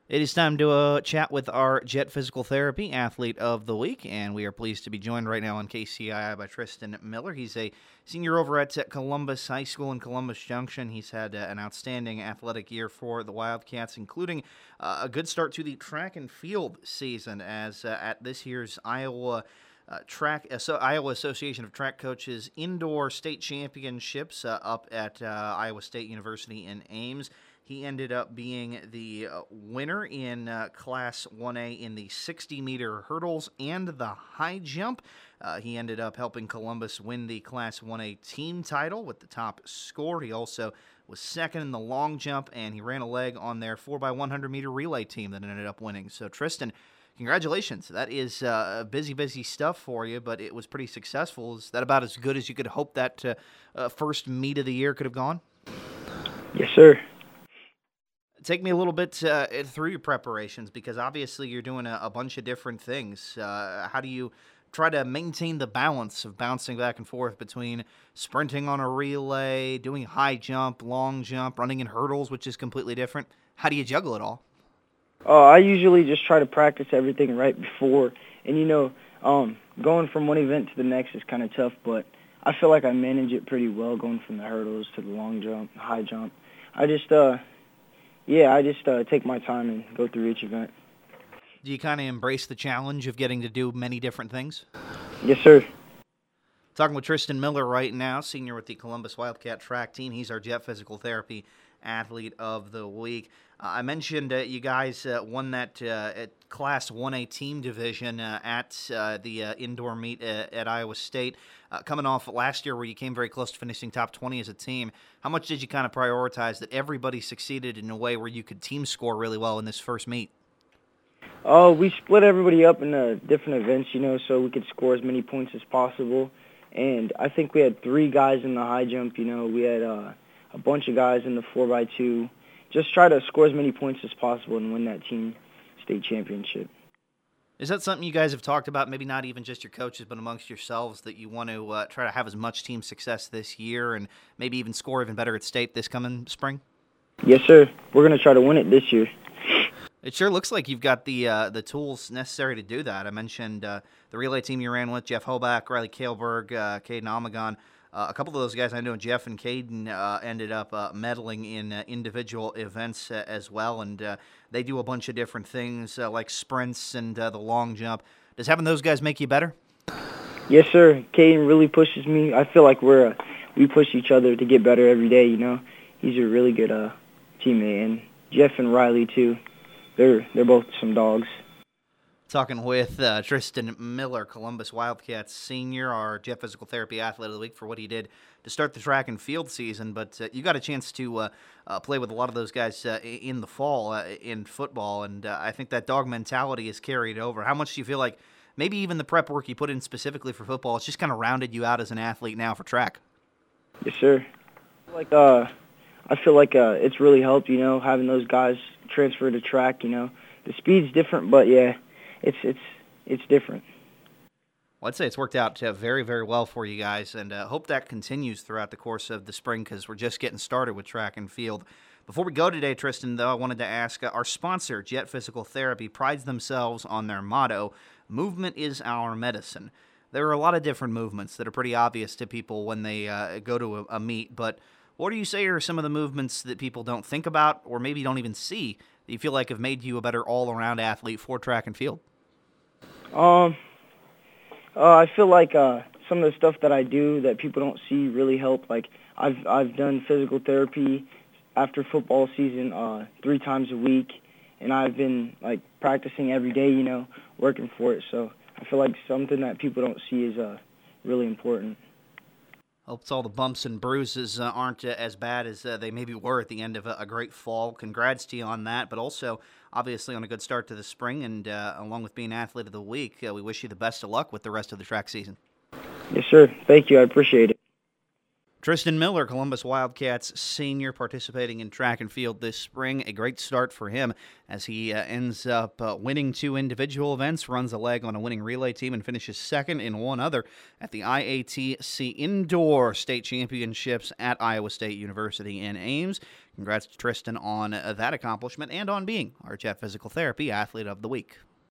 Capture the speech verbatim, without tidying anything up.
It is time to uh, chat with our Jet Physical Therapy Athlete of the Week, and we are pleased to be joined right now on K C I I by Tristan Miller. He's a senior over at Columbus High School in Columbus Junction. He's had uh, an outstanding athletic year for the Wildcats, including uh, a good start to the track and field season as uh, at this year's Iowa Uh, track uh, so Iowa Association of Track Coaches Indoor State Championships uh, up at uh, Iowa State University in Ames. He ended up being the uh, winner in uh, Class one A in the sixty-meter hurdles and the high jump. Uh, he ended up helping Columbus win the Class one A team title with the top score. He also was second in the long jump, and he ran a leg on their four by one hundred meter relay team that ended up winning. So, Tristan, congratulations. That is uh, busy, busy stuff for you, but it was pretty successful. Is that about as good as you could hope that uh, uh, first meet of the year could have gone? Yes, sir. Take me a little bit uh, through your preparations, because obviously you're doing a, a bunch of different things. Uh, how do you try to maintain the balance of bouncing back and forth between sprinting on a relay, doing high jump, long jump, running in hurdles, which is completely different? How do you juggle it all? Uh, I usually just try to practice everything right before, and you know, um, going from one event to the next is kind of tough, but I feel like I manage it pretty well, going from the hurdles to the long jump, high jump. I just, uh, yeah, I just uh, take my time and go through each event. Do you kind of embrace the challenge of getting to do many different things? Yes, sir. Talking with Tristan Miller right now, senior with the Columbus Wildcat track team. He's our Jet Physical Therapy Athlete of the Week. Uh, I mentioned uh, you guys uh, won that uh, at Class one A team division uh, at uh, the uh, indoor meet uh, at Iowa State. Uh, coming off last year where you came very close to finishing top twenty as a team, how much did you kind of prioritize that everybody succeeded in a way where you could team score really well in this first meet? Oh, we split everybody up into different events, you know, so we could score as many points as possible. And I think we had three guys in the high jump, you know. We had uh, a bunch of guys in the four by two. Just try to score as many points as possible and win that team state championship. Is that something you guys have talked about, maybe not even just your coaches, but amongst yourselves, that you want to uh, try to have as much team success this year and maybe even score even better at state this coming spring? Yes, sir. We're going to try to win it this year. It sure looks like you've got the uh, the tools necessary to do that. I mentioned uh, the relay team you ran with, Jeff Hoback, Riley Kaleberg, uh, Caden Amagon. Uh, a couple of those guys I know, Jeff and Caden, uh, ended up uh, medaling in uh, individual events uh, as well, and uh, they do a bunch of different things uh, like sprints and uh, the long jump. Does having those guys make you better? Yes, sir. Caden really pushes me. I feel like we're uh, we push each other to get better every day, you know. He's a really good uh, teammate, and Jeff and Riley, too. They're they're both some dogs. Talking with uh, Tristan Miller, Columbus Wildcats senior, our Jet Physical Therapy Athlete of the Week, for what he did to start the track and field season. But uh, you got a chance to uh, uh, play with a lot of those guys uh, in the fall uh, in football, and uh, I think that dog mentality is carried over. How much do you feel like maybe even the prep work you put in specifically for football, it's just kind of rounded you out as an athlete now for track? Yes, sir. Like uh, I feel like uh, it's really helped, you know, having those guys transfer to track. You know, the speed's different, but yeah, it's it's it's different. Well, I'd say it's worked out uh, very, very well for you guys, and uh, hope that continues throughout the course of the spring, because we're just getting started with track and field. Before we go today, Tristan, though, I wanted to ask, uh, our sponsor, Jet Physical Therapy, prides themselves on their motto, "Movement is our medicine." There are a lot of different movements that are pretty obvious to people when they uh, go to a, a meet, but what do you say are some of the movements that people don't think about or maybe don't even see that you feel like have made you a better all-around athlete for track and field? Um, uh, I feel like uh, some of the stuff that I do that people don't see really help. Like I've I've done physical therapy after football season uh, three times a week, and I've been like practicing every day. You know, working for it. So I feel like something that people don't see is uh, really important. Hopes all the bumps and bruises uh, aren't uh, as bad as uh, they maybe were at the end of a, a great fall. Congrats to you on that, but also obviously on a good start to the spring, and uh, along with being Athlete of the Week, uh, we wish you the best of luck with the rest of the track season. Yes, sir. Thank you. I appreciate it. Tristan Miller, Columbus Wildcats senior, participating in track and field this spring. A great start for him as he uh, ends up uh, winning two individual events, runs a leg on a winning relay team, and finishes second in one other at the I A T C Indoor State Championships at Iowa State University in Ames. Congrats to Tristan on uh, that accomplishment and on being our Jet Physical Therapy Athlete of the Week.